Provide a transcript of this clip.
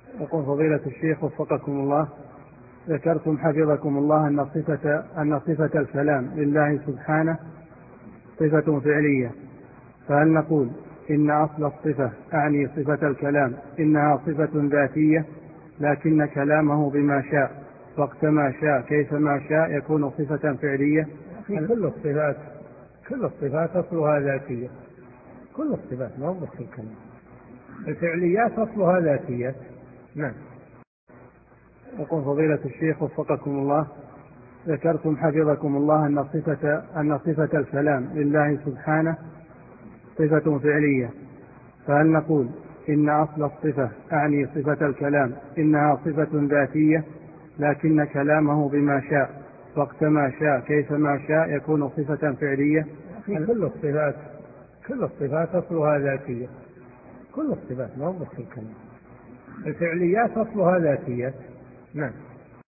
يقول فضيلة الشيخ وفقكم الله، ذكرتم حفظكم الله أن صفة الكلام لله سبحانه صفة فعلية، فهل نقول إن أصل الصفة أعني صفة الكلام إنها صفة ذاتية لكن كلامه بما شاء وقت ما شاء كيف ما شاء يكون صفة فعلية؟ كل الصفات أصلها ذاتية، كل الصفات ما هو بس الكلام، الفعليات أصلها ذاتية. نعم. يقول فضيلة الشيخ وفقكم الله، ذكرتم حفظكم الله أن صفة الكلام لله سبحانه صفة فعلية، فهل نقول إن أصل الصفة أعني صفة الكلام إنها صفة ذاتية لكن كلامه بما شاء وقت ما شاء كيف ما شاء يكون صفة فعلية؟ كل الصفات أصلها ذاتية، كل الصفات ما هو بس الكلام، الفعليات أصلها ذاتية. نعم.